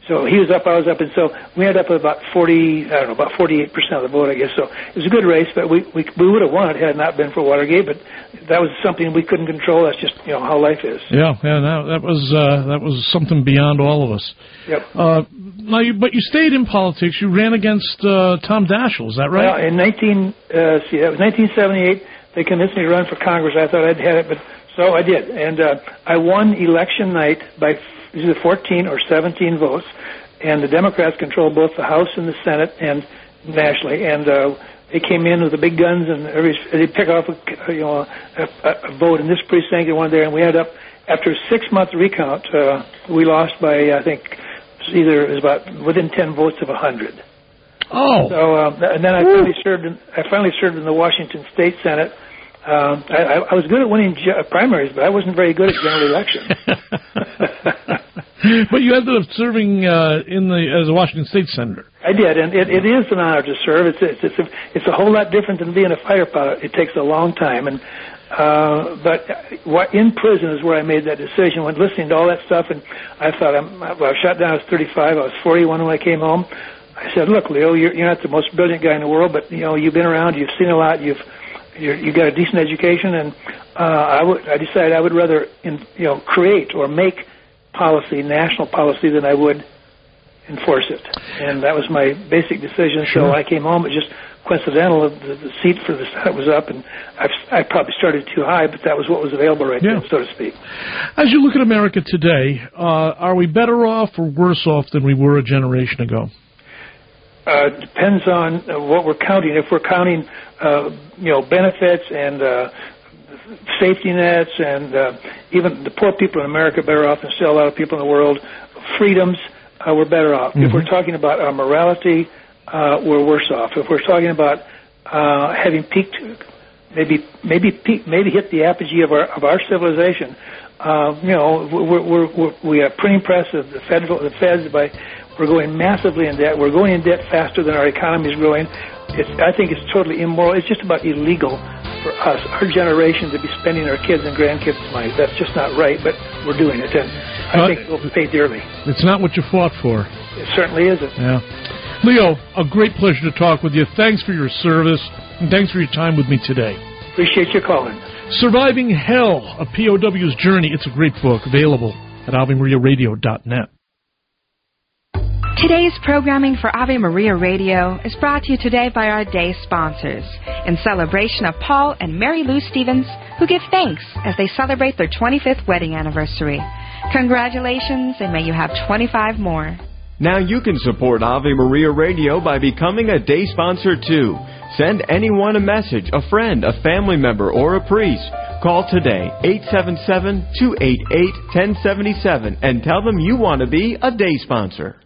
So he was up, I was up, and so we ended up with about forty, I don't know, about forty-eight percent of the vote, I guess. So it was a good race, but we we, we would have won it had it not been for Watergate. But that was something we couldn't control. That's just, you know, how life is. Yeah, yeah, that, that was uh, that was something beyond all of us. Yep. Uh, now, you, but you stayed in politics. You ran against uh, Tom Daschle. Is that right? Well, in nineteen, uh, see, that was nineteen seventy-eight. They convinced me to run for Congress. I thought I'd had it, but so I did, and uh, I won election night by either fourteen or seventeen votes. And the Democrats controlled both the House and the Senate and nationally. And uh, they came in with the big guns, and every, they pick off a, you know, a, a vote in this precinct and one there. And we ended up, after a six-month recount, uh, we lost by, I think, either it was about within ten votes of one hundred. Oh. So, uh, and then I finally served in, I finally served in the Washington State Senate. Um, I, I was good at winning ge- primaries, but I wasn't very good at general elections. But you ended up serving uh, in the as a Washington State Senator. I did, and it, it is an honor to serve. It's it's it's a, it's a whole lot different than being a fighter pilot. It takes a long time, and uh, but what, in prison is where I made that decision. When listening to all that stuff, and I thought I'm, well, I was shot down. I was thirty-five. I was forty-one when I came home. I said, "Look, Leo, you're you're not the most brilliant guy in the world, but you know you've been around, you've seen a lot, you've you're, you got a decent education, and uh, I would I decided I would rather in, you know create or make policy, national policy, than I would enforce it. And that was my basic decision. Sure. So I came home. It just coincidental. The, the seat for the Senate was up, and I've, I probably started too high, but that was what was available right yeah. then, so to speak. As you look at America today, uh, are we better off or worse off than we were a generation ago? Uh, depends on uh, what we're counting. If we're counting, uh, you know, benefits and uh, safety nets, and uh, even the poor people in America are better off than still a lot of people in the world. Freedoms, uh, we're better off. Mm-hmm. If we're talking about our morality, uh, we're worse off. If we're talking about uh, having peaked, maybe maybe peak, maybe hit the apogee of our of our civilization, uh, you know, we're, we're, we're, we have printing press of the federal the feds by. We're going massively in debt. We're going in debt faster than our economy is growing. It's, I think it's totally immoral. It's just about illegal for us, our generation, to be spending our kids' and grandkids' money. That's just not right, but we're doing it, and I uh, think we'll pay dearly. It's not what you fought for. It certainly isn't. Yeah. Leo, a great pleasure to talk with you. Thanks for your service, and thanks for your time with me today. Appreciate your calling. Surviving Hell, a P O W's Journey. It's a great book, available at ave maria radio dot net. Today's programming for Ave Maria Radio is brought to you today by our day sponsors, in celebration of Paul and Mary Lou Stevens, who give thanks as they celebrate their twenty-fifth wedding anniversary. Congratulations, and may you have twenty-five more. Now you can support Ave Maria Radio by becoming a day sponsor, too. Send anyone a message, a friend, a family member, or a priest. Call today, eight seven seven, two eight eight, one zero seven seven, and tell them you want to be a day sponsor.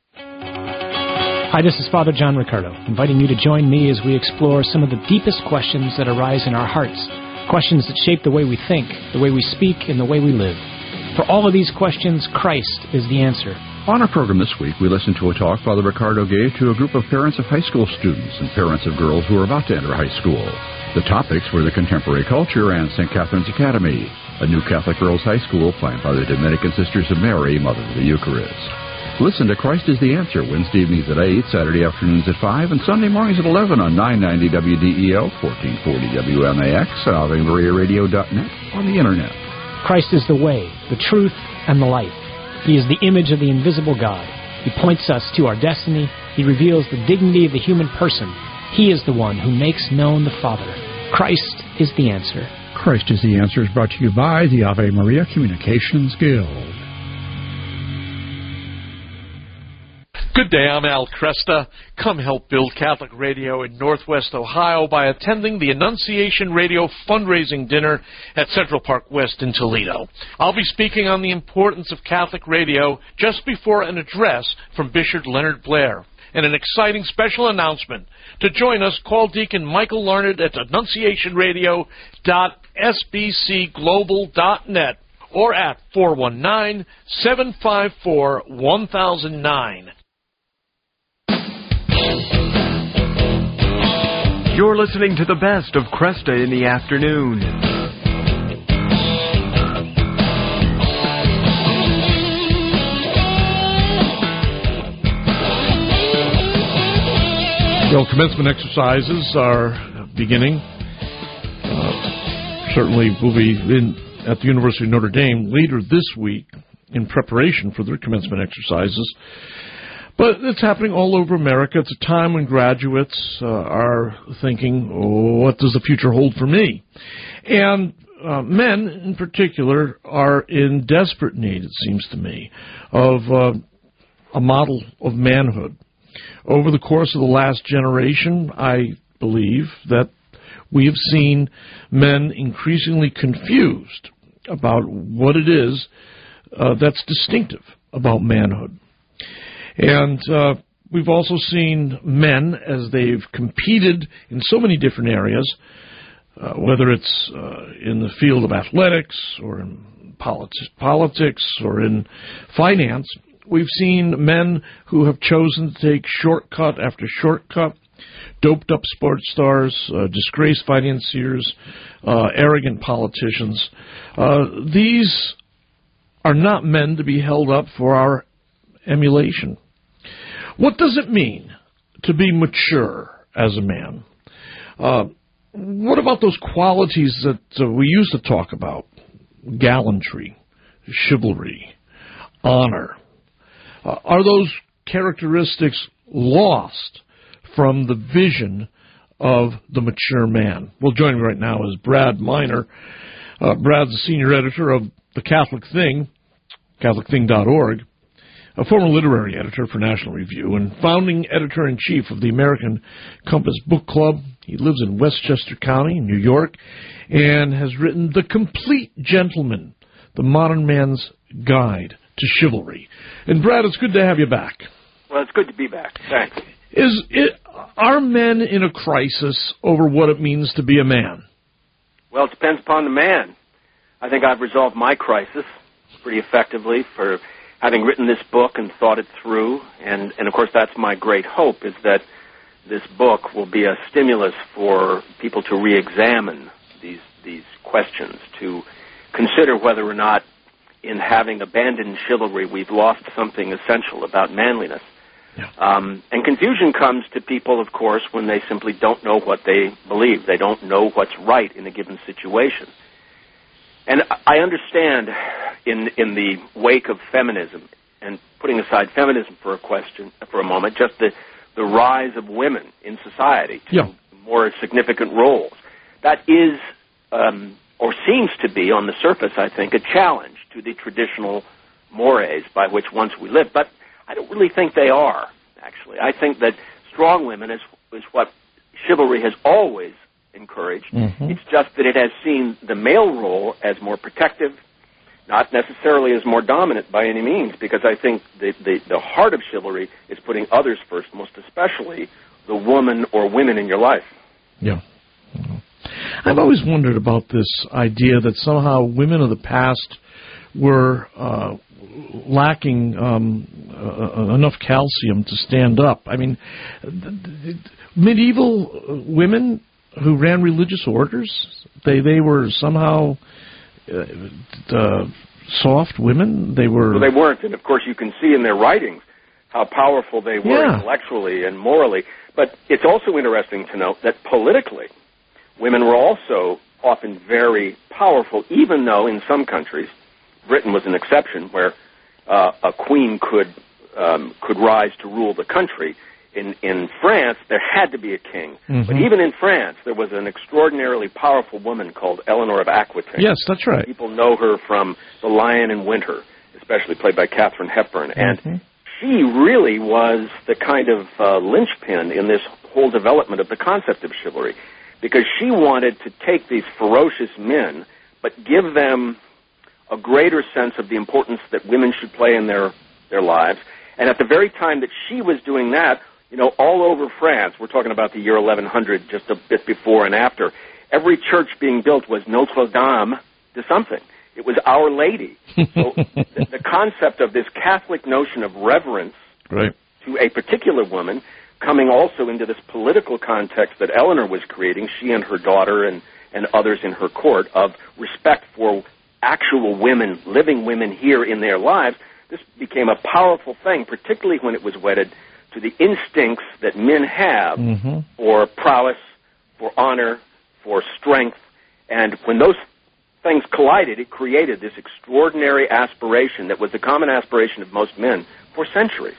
Hi, this is Father John Riccardo, inviting you to join me as we explore some of the deepest questions that arise in our hearts, questions that shape the way we think, the way we speak, and the way we live. For all of these questions, Christ is the answer. On our program this week, we listened to a talk Father Riccardo gave to a group of parents of high school students and parents of girls who are about to enter high school. The topics were the contemporary culture and Saint Catherine's Academy, a new Catholic girls' high school planned by the Dominican Sisters of Mary, Mother of the Eucharist. Listen to Christ is the Answer Wednesday evenings at eight, Saturday afternoons at five, and Sunday mornings at eleven on nine ninety W D E L, fourteen forty W M A X, at ave maria radio dot net, on the Internet. Christ is the way, the truth, and the life. He is the image of the invisible God. He points us to our destiny. He reveals the dignity of the human person. He is the one who makes known the Father. Christ is the answer. Christ is the Answer is brought to you by the Ave Maria Communications Guild. Good day, I'm Al Cresta. Come help build Catholic radio in Northwest Ohio by attending the Annunciation Radio fundraising dinner at Central Park West in Toledo. I'll be speaking on the importance of Catholic radio just before an address from Bishop Leonard Blair. And an exciting special announcement. To join us, call Deacon Michael Larned at annunciation radio dot s b c global dot net or at four one nine, seven five four, one thousand nine. You're listening to the best of Cresta in the afternoon. Well, commencement exercises are beginning. Uh, certainly we'll be in at the University of Notre Dame later this week in preparation for their commencement exercises. But it's happening all over America. It's a time when graduates uh, are thinking, oh, what does the future hold for me? And uh, men, in particular, are in desperate need, it seems to me, of uh, a model of manhood. Over the course of the last generation, I believe that we have seen men increasingly confused about what it is uh, that's distinctive about manhood. And uh, we've also seen men, as they've competed in so many different areas, uh, whether it's uh, in the field of athletics or in politi- politics or in finance, we've seen men who have chosen to take shortcut after shortcut, doped-up sports stars, uh, disgraced financiers, uh, arrogant politicians. Uh, these are not men to be held up for our emulation. What does it mean to be mature as a man? Uh, what about those qualities that uh, we used to talk about? Gallantry, chivalry, honor. Uh, are those characteristics lost from the vision of the mature man? Well, joining me right now is Brad Miner. Uh, Brad's the senior editor of The Catholic Thing, Catholic Thing dot org, a former literary editor for National Review, and founding editor-in-chief of the American Compass Book Club. He lives in Westchester County, New York, and has written The Complete Gentleman, The Modern Man's Guide to Chivalry. And Brad, it's good to have you back. Well, it's good to be back. Thanks. Is it, are men in a crisis over what it means to be a man? Well, it depends upon the man. I think I've resolved my crisis pretty effectively for having written this book and thought it through. And, and of course, that's my great hope, is that this book will be a stimulus for people to re-examine these, these questions, to consider whether or not in having abandoned chivalry we've lost something essential about manliness. Yeah. Um, and confusion comes to people, of course, when they simply don't know what they believe. They don't know what's right in a given situation. And I understand in in the wake of feminism, and putting aside feminism for a question, for a moment, just the, the rise of women in society to yeah. more significant roles. That is, um, or seems to be on the surface, I think, a challenge to the traditional mores by which once we lived. But I don't really think they are, actually. I think that strong women is, is what chivalry has always encouraged. Mm-hmm. It's just that it has seen the male role as more protective, not necessarily as more dominant by any means, because I think the, the, the heart of chivalry is putting others first, most especially the woman or women in your life. Yeah. I've always wondered about this idea that somehow women of the past were uh, lacking um, uh, enough calcium to stand up. I mean, th- th- medieval women who ran religious orders, they they were somehow uh, uh, soft women. They were. Well, they weren't, and of course you can see in their writings how powerful they were yeah. intellectually and morally. But it's also interesting to note that politically, women were also often very powerful, even though in some countries, Britain was an exception, where uh, a queen could um, could rise to rule the country. In, in France, there had to be a king. Mm-hmm. But even in France, there was an extraordinarily powerful woman called Eleanor of Aquitaine. Yes, that's right. People know her from The Lion in Winter, especially played by Katharine Hepburn. Mm-hmm. And she really was the kind of uh, linchpin in this whole development of the concept of chivalry, because she wanted to take these ferocious men, but give them a greater sense of the importance that women should play in their, their lives. And at the very time that she was doing that, you know, all over France, we're talking about the year eleven hundred, just a bit before and after, every church being built was Notre Dame de something. It was Our Lady. So the, the concept of this Catholic notion of reverence right. to a particular woman coming also into this political context that Eleanor was creating, she and her daughter and, and others in her court, of respect for actual women, living women here in their lives, this became a powerful thing, particularly when it was wedded to the instincts that men have mm-hmm. for prowess, for honor, for strength. And when those things collided, it created this extraordinary aspiration that was the common aspiration of most men for centuries.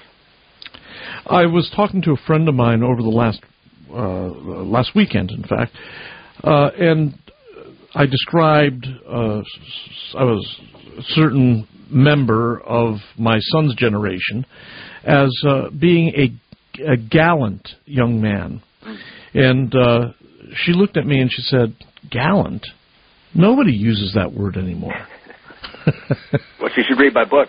I was talking to a friend of mine over the last uh, last weekend, in fact, uh, and I described uh, I was a certain member of my son's generation as uh, being a, a gallant young man. And uh, she looked at me and she said, "Gallant? Nobody uses that word anymore." Well, she should read my book.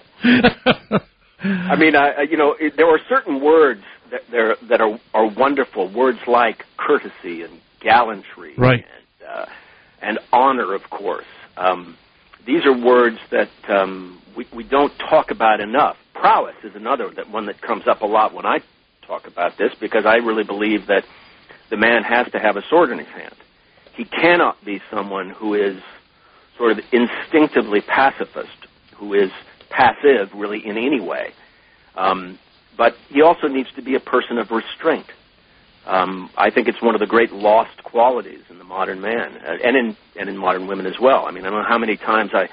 I mean, I, you know, it, there are certain words that, there, that are, are wonderful, words like courtesy and gallantry, right. and, uh, and honor, of course. Um, these are words that um, we, we don't talk about enough. Prowess is another that one that comes up a lot when I talk about this, because I really believe that the man has to have a sword in his hand. He cannot be someone who is sort of instinctively pacifist, who is passive, really, in any way. Um, but he also needs to be a person of restraint. Um, I think it's one of the great lost qualities in the modern man, uh, and in and in modern women as well. I mean, I don't know how many times I,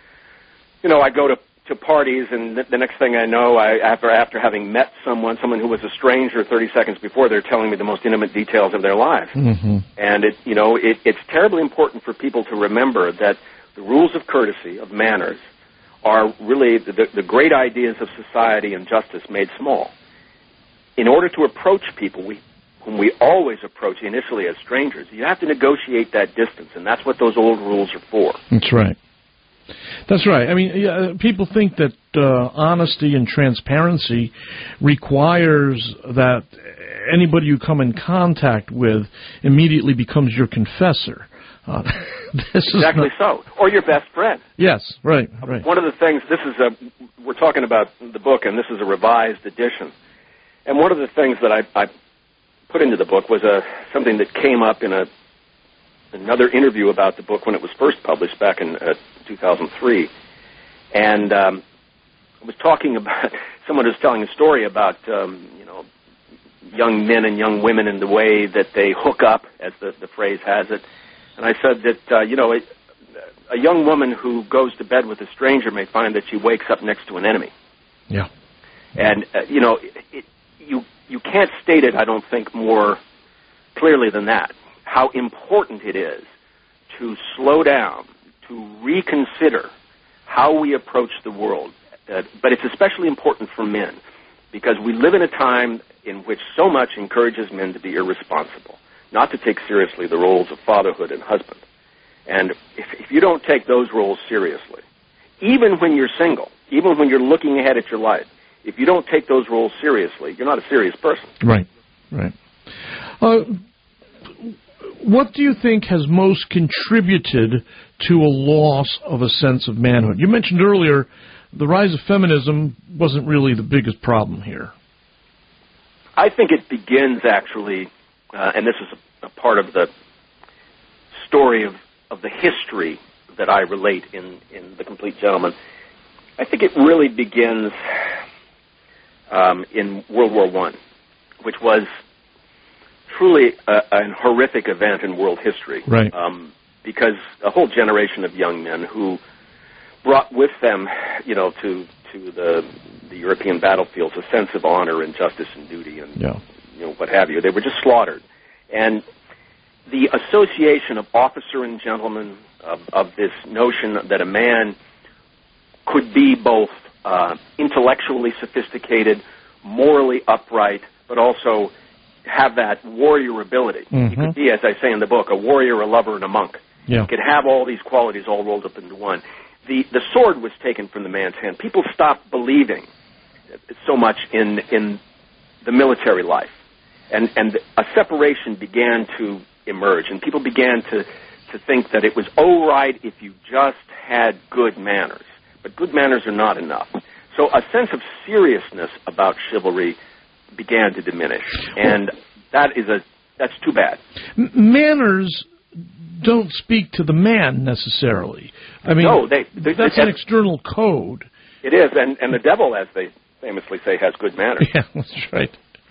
you know, I go to, to parties, and the, the next thing I know, I after after having met someone, someone who was a stranger thirty seconds before, they're telling me the most intimate details of their life. Mm-hmm. And it, you know, it, it's terribly important for people to remember that the rules of courtesy, of manners, are really the, the great ideas of society and justice made small. In order to approach people we, whom we always approach initially as strangers, you have to negotiate that distance, and that's what those old rules are for. That's right. That's right. I mean, yeah, people think that uh, honesty and transparency requires that anybody you come in contact with immediately becomes your confessor. Uh, this exactly is not... so. Or your best friend. Yes, right, right. One of the things, this is a, we're talking about the book, and this is a revised edition. And one of the things that I, I put into the book was a, something that came up in a, another interview about the book when it was first published back in uh, two thousand three. And um, I was talking about, someone was telling a story about, um, you know, young men and young women and the way that they hook up, as the, the phrase has it. And I said that, uh, you know, it, a young woman who goes to bed with a stranger may find that she wakes up next to an enemy. Yeah. And, uh, you know, it, it, you you can't state it, I don't think, more clearly than that, how important it is to slow down, to reconsider how we approach the world. Uh, but it's especially important for men, because we live in a time in which so much encourages men to be irresponsible, not to take seriously the roles of fatherhood and husband. And if, if you don't take those roles seriously, even when you're single, even when you're looking ahead at your life, if you don't take those roles seriously, you're not a serious person. Right, right. Uh, what do you think has most contributed to a loss of a sense of manhood? You mentioned earlier the rise of feminism wasn't really the biggest problem here. I think it begins, actually, uh, and this is a, a part of the story of, of the history that I relate in, in The Complete Gentleman. I think it really begins um, in World War One, which was truly a, a horrific event in world history. Right. Um, because a whole generation of young men who brought with them, you know, to to the the European battlefields a sense of honor and justice and duty and yeah. you know what have you. They were just slaughtered, and the association of officer and gentleman, of, of this notion that a man could be both uh, intellectually sophisticated, morally upright, but also have that warrior ability. Mm-hmm. He could be, as I say in the book, a warrior, a lover, and a monk. Yeah. He could have all these qualities all rolled up into one. The the sword was taken from the man's hand. People stopped believing so much in in the military life, and and a separation began to emerge, and people began to to think that it was all right if you just had good manners, but good manners are not enough. So a sense of seriousness about chivalry began to diminish, and that is a that's too bad. M- manners don't speak to the man necessarily. I mean, no, they, they, that's they, an external code. It is, and, and the devil, as they famously say, has good manners. Yeah, that's right.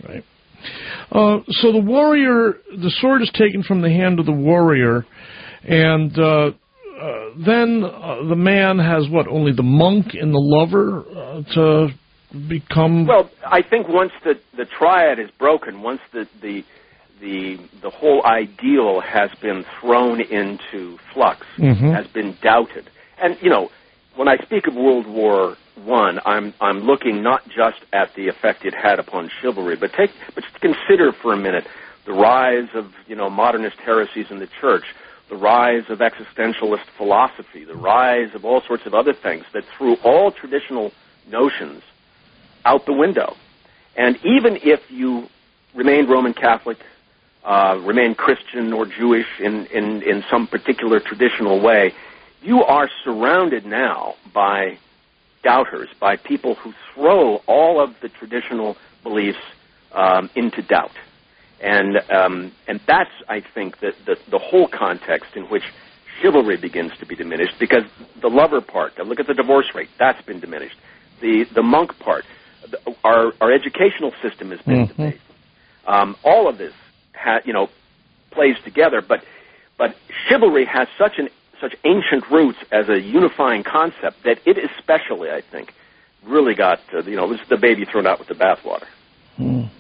Right. Uh, so the warrior, the sword is taken from the hand of the warrior, and uh, uh, then uh, the man has what? Only the monk and the lover uh, to become. Well, I think once the the triad is broken, once the the the the whole ideal has been thrown into flux, mm-hmm. has been doubted, and you know, when I speak of World War One, I'm I'm looking not just at the effect it had upon chivalry, but take but just consider for a minute the rise of you know modernist heresies in the church, the rise of existentialist philosophy, the rise of all sorts of other things that threw all traditional notions out the window. And even if you remained Roman Catholic, uh, remained Christian or Jewish in, in, in some particular traditional way, you are surrounded now by doubters, by people who throw all of the traditional beliefs um, into doubt. And um, and that's, I think, the, the, the whole context in which chivalry begins to be diminished, because the lover part, look at the divorce rate, that's been diminished. The the monk part, the, our our educational system has been mm-hmm. diminished. Um, all of this, ha, you know, plays together, but but chivalry has such an such ancient roots as a unifying concept that it especially, I think, really got, uh, you know, this is the baby thrown out with the bathwater. Mm.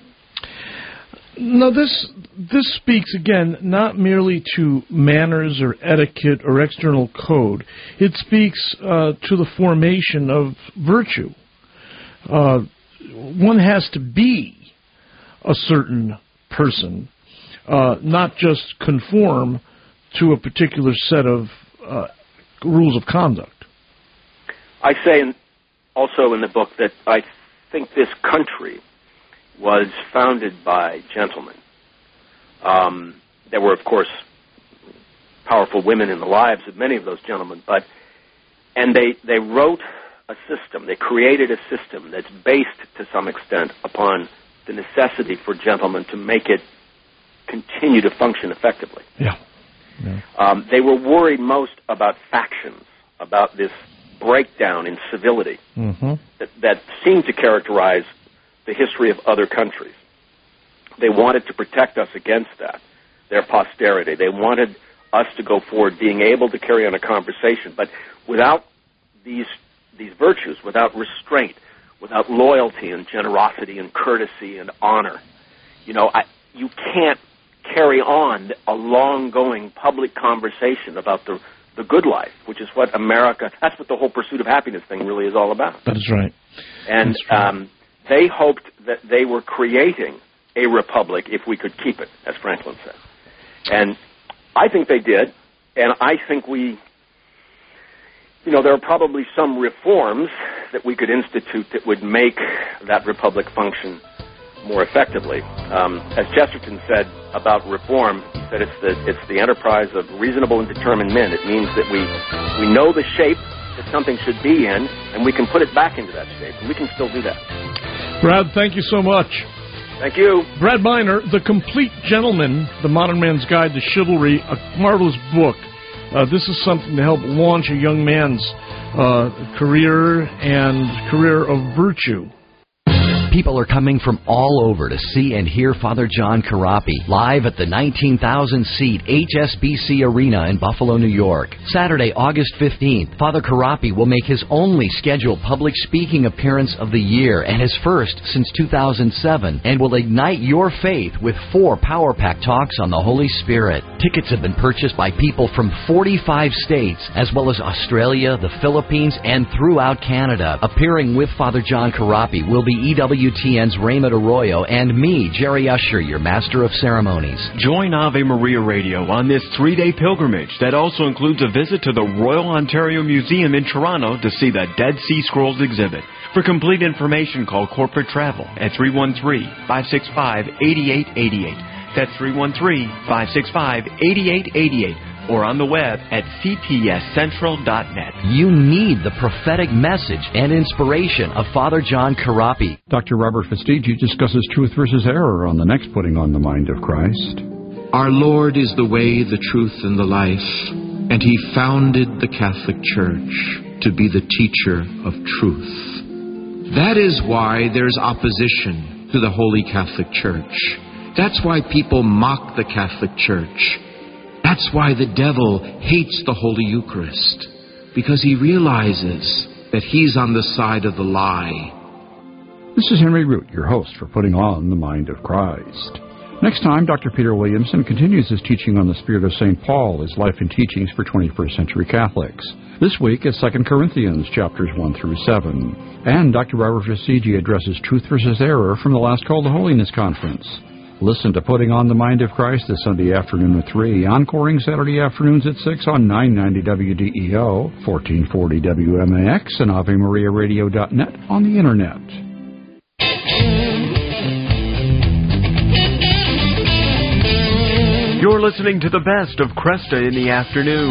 Now, this this speaks, again, not merely to manners or etiquette or external code. It speaks uh, to the formation of virtue. Uh, one has to be a certain person, uh, not just conform to a particular set of uh, rules of conduct. I say in, also in the book that I think this country was founded by gentlemen. Um, there were, of course, powerful women in the lives of many of those gentlemen, but and they, they wrote a system, they created a system that's based to some extent upon the necessity for gentlemen to make it continue to function effectively. Yeah. yeah. Um, they were worried most about factions, about this breakdown in civility mm-hmm. that, that seemed to characterize the history of other countries. They wanted to protect us against that, their posterity. They wanted us to go forward being able to carry on a conversation, but without these these virtues, without restraint, without loyalty and generosity and courtesy and honor, you know, I, you can't carry on a long-going public conversation about the the good life, which is what America, that's what the whole pursuit of happiness thing really is all about. That is right. And right. Um, they hoped that they were creating a republic if we could keep it, as Franklin said. And I think they did, and I think we, you know, there are probably some reforms that we could institute that would make that republic function more effectively. Um, as Chesterton said about reform, he said it's the, it's the enterprise of reasonable and determined men. It means that we, we know the shape that something should be in, and we can put it back into that shape, and we can still do that. Brad, thank you so much. Thank you. Brad Miner, The Complete Gentleman, The Modern Man's Guide to Chivalry, a marvelous book. Uh, this is something to help launch a young man's uh, career and career of virtue. People are coming from all over to see and hear Father John Karapi live at the nineteen thousand seat H S B C Arena in Buffalo, New York. Saturday, August fifteenth, Father Karapi will make his only scheduled public speaking appearance of the year and his first since two thousand seven, and will ignite your faith with four Power Pack talks on the Holy Spirit. Tickets have been purchased by people from forty-five states, as well as Australia, the Philippines, and throughout Canada. Appearing with Father John Karapi will be E W T N's Raymond Arroyo and me, Jerry Usher, your Master of Ceremonies. Join Ave Maria Radio on this three-day pilgrimage that also includes a visit to the Royal Ontario Museum in Toronto to see the Dead Sea Scrolls exhibit. For complete information, call Corporate Travel at three one three, five six five, eight eight eight eight. That's three one three, five six five, eight eight eight eight. Or on the web at c p s central dot net. You need the prophetic message and inspiration of Father John Karapi. Doctor Robert Fastigi discusses truth versus error on the next Putting on the Mind of Christ. Our Lord is the way, the truth, and the life, and He founded the Catholic Church to be the teacher of truth. That is why there's opposition to the Holy Catholic Church. That's why people mock the Catholic Church. That's why the devil hates the Holy Eucharist, because he realizes that he's on the side of the lie. This is Henry Root, your host for Putting On the Mind of Christ. Next time, Doctor Peter Williamson continues his teaching on the spirit of Saint Paul, his life and teachings for twenty-first century Catholics. This week is Second Corinthians, chapters one through seven. And Doctor Barbara Fasigi addresses Truth versus Error from the last Call to Holiness Conference. Listen to Putting On the Mind of Christ this Sunday afternoon at three, encoring Saturday afternoons at six on nine ninety W D E O, fourteen forty W M A X, and Ave Maria Radio dot net on the Internet. You're listening to the best of Cresta in the afternoon.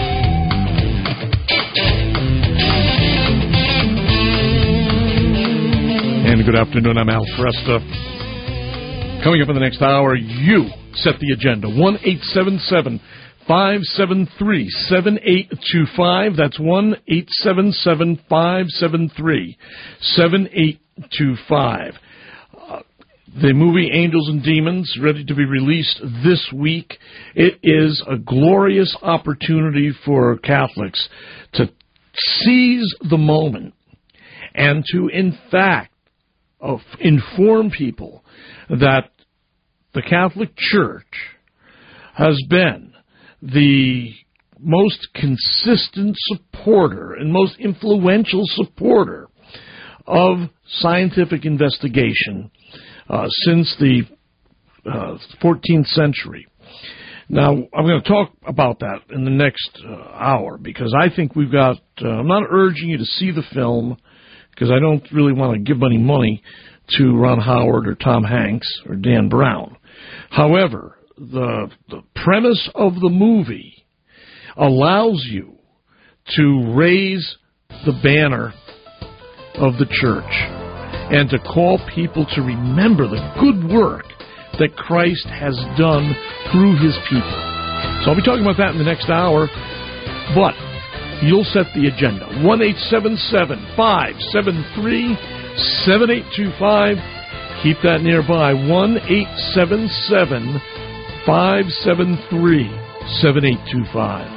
And good afternoon, I'm Al Cresta. Coming up in the next hour, you set the agenda. one eight seven seven, five seven three, seven eight two five. That's one eight seven seven, five seven three, seven eight two five. The movie Angels and Demons, ready to be released this week. It is a glorious opportunity for Catholics to seize the moment and to, in fact, uh, inform people that the Catholic Church has been the most consistent supporter and most influential supporter of scientific investigation Uh, since the uh, fourteenth century. Now, I'm going to talk about that in the next uh, hour, because I think we've got, uh, I'm not urging you to see the film, because I don't really want to give any money to Ron Howard or Tom Hanks or Dan Brown. However, the, the premise of the movie allows you to raise the banner of the church and to call people to remember the good work that Christ has done through his people. So I'll be talking about that in the next hour, but you'll set the agenda. one eight seven seven, five seven three, seven eight two five. Keep that nearby. one eight seven seven, five seven three, seven eight two five.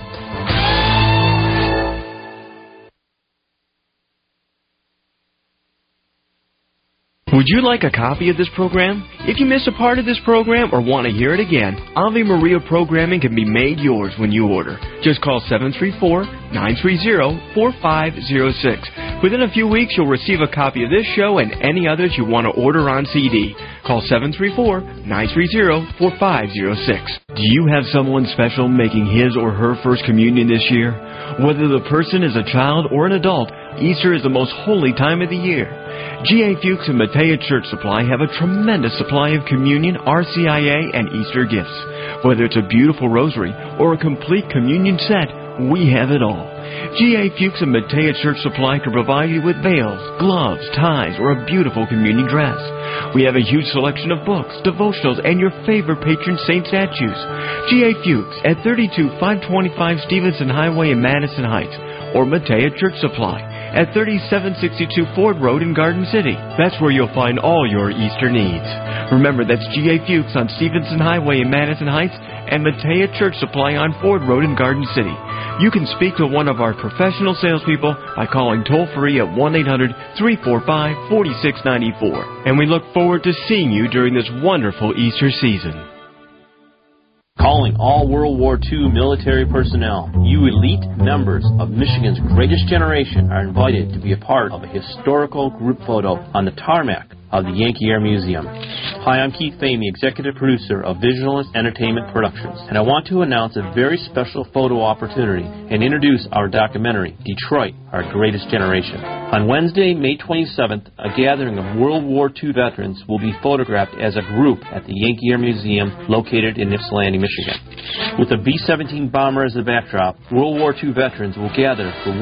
Would you like a copy of this program? If you miss a part of this program or want to hear it again, Ave Maria programming can be made yours when you order. Just call seven three four, nine three zero, four five zero six. Within a few weeks, you'll receive a copy of this show and any others you want to order on C D. Call seven three four, nine three zero, four five zero six. Do you have someone special making his or her first communion this year? Whether the person is a child or an adult, Easter is the most holy time of the year. G A. Fuchs and Matea Church Supply have a tremendous supply of communion, R C I A, and Easter gifts. Whether it's a beautiful rosary or a complete communion set, we have it all. G A. Fuchs and Matea Church Supply can provide you with veils, gloves, ties, or a beautiful communion dress. We have a huge selection of books, devotionals, and your favorite patron saint statues. G A. Fuchs at thirty-two five twenty-five Stevenson Highway in Madison Heights, or Matea Church Supply at thirty-seven sixty-two Ford Road in Garden City. That's where you'll find all your Easter needs. Remember, that's G A. Fuchs on Stevenson Highway in Madison Heights and Matea Church Supply on Ford Road in Garden City. You can speak to one of our professional salespeople by calling toll-free at one eight hundred, three four five, four six nine four. And we look forward to seeing you during this wonderful Easter season. Calling all World War Two military personnel. You elite members of Michigan's greatest generation are invited to be a part of a historical group photo on the tarmac of the Yankee Air Museum. Hi, I'm Keith Famey, executive producer of Visionalist Entertainment Productions, and I want to announce a very special photo opportunity and introduce our documentary, Detroit, Our Greatest Generation. On Wednesday, May twenty-seventh, a gathering of World War Two veterans will be photographed as a group at the Yankee Air Museum located in Ypsilanti, Michigan. With the B seventeen bomber as the backdrop, World War Two veterans will gather for